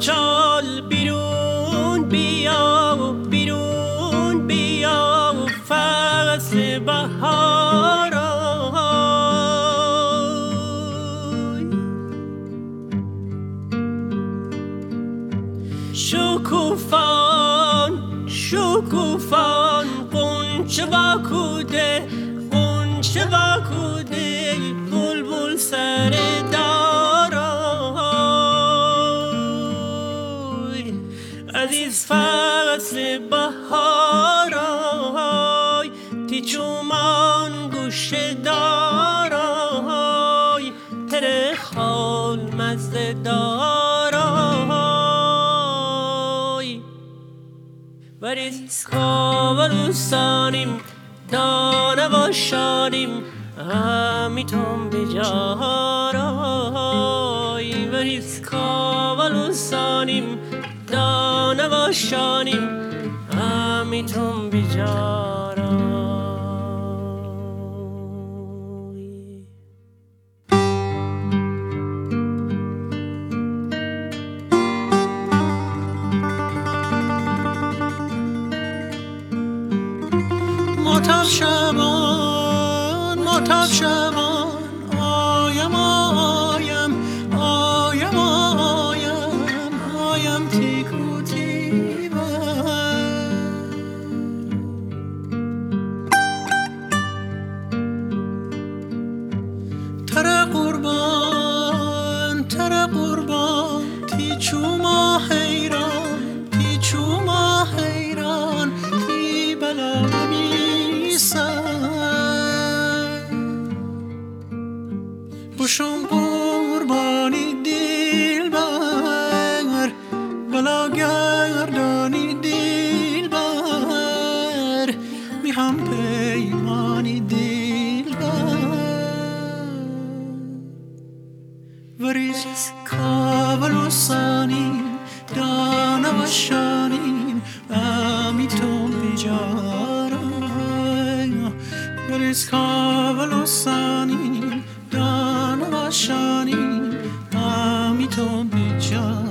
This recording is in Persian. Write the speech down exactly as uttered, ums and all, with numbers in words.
چال بیرون بیا و بیرون بیا و فصل بهار شکوفان شکوفان قنچه با کوده قنچه با کوده بلبل سر دارای عزیز فصل بهارای تی چومان گوشه دارای تره خال مزه دارای وریز کاولوسانیم دانه باشانیم همیتون بجارای وریز کاولوسانیم دانه باشانیم همیتون بجارای ماتب شبان ماتب شبان آیم آیم آیم آیم آیم تیکو تیبن تره قربان تره قربان تی چوما حیران تی چوما حیران تی بلا بشم قربانی دل بر بلا گردانی دل بر می هم پیمانی دل بر وریز کاولوسانیم دانه و شانیم امیتون بیجارم وریز کاولوسانیم دانه و شانیم امیتون بیجارم